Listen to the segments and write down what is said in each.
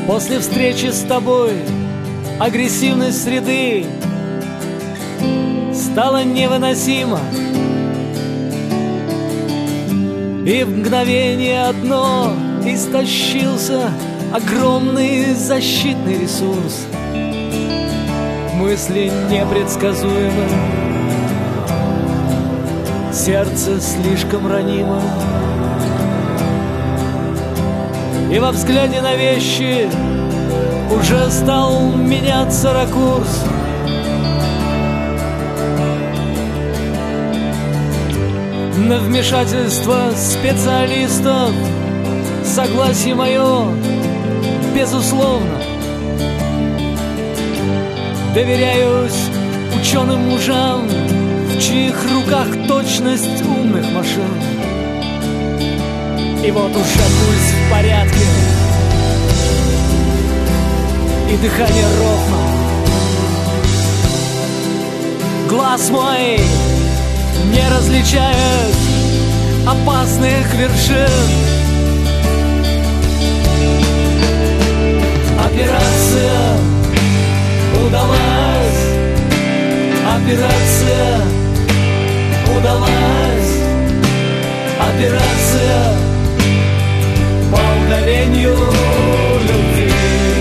После встречи с тобой агрессивность среды стала невыносима, и в мгновение одно истощился огромный защитный ресурс. Мысли непредсказуемы, сердце слишком ранимо, и во взгляде на вещи уже стал меняться ракурс. На вмешательство специалистов согласие мое безусловно. Доверяюсь ученым мужам, в чьих руках точность умных машин. И вот уже пульс в порядке, и дыхание ровно. Глаз мой не различает опасных вершин. Операция удалась, операция удалась, операция по удалению любви.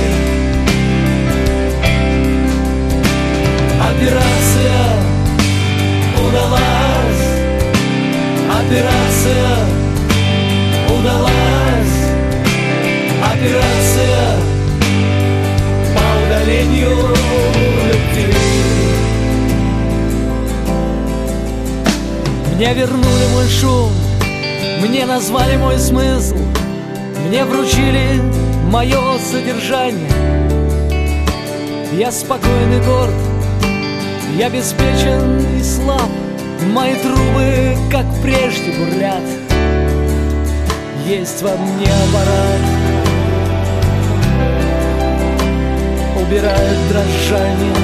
Операция удалась, операция удалась, операция по удалению любви. Мне вернули мой шум, мне назвали мой смысл, мне вручили мое содержание. Я спокойный, горд, я беспечен и слаб. Мои трубы, как прежде, бурлят. Есть во мне аппарат, убирает дрожание.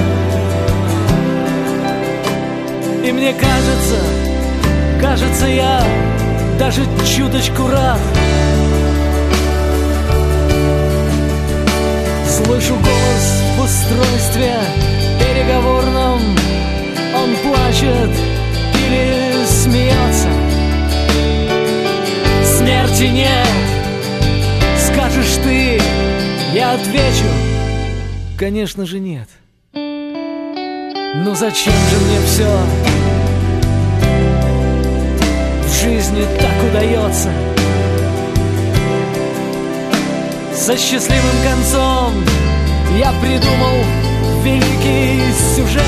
И мне кажется, я даже чуточку рад. Слышу голос в устройстве переговорном, он плачет или смеется. Смерти нет, скажешь ты, я отвечу, конечно же нет. Ну зачем же мне все в жизни так удается? Со счастливым концом я придумал великий сюжет.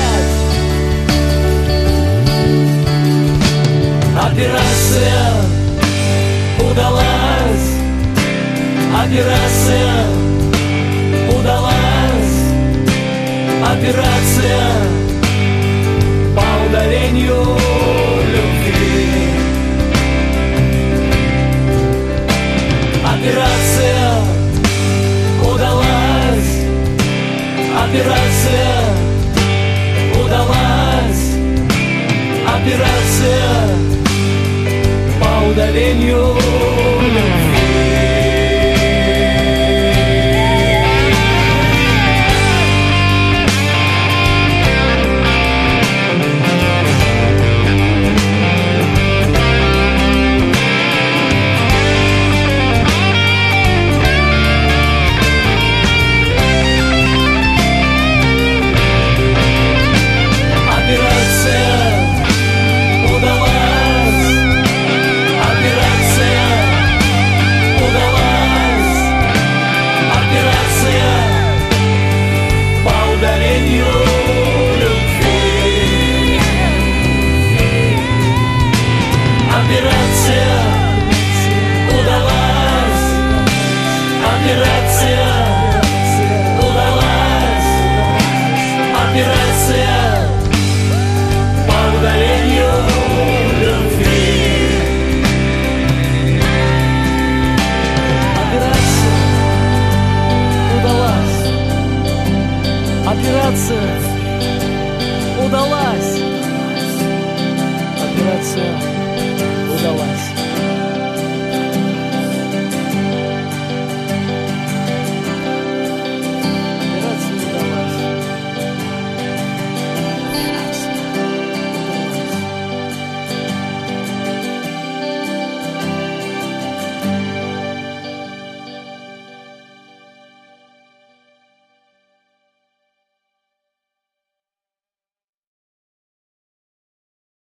Операция удалась, операция удалась, операция по удалению любви. Операция удалась, операция удалась, операция по удалению любви.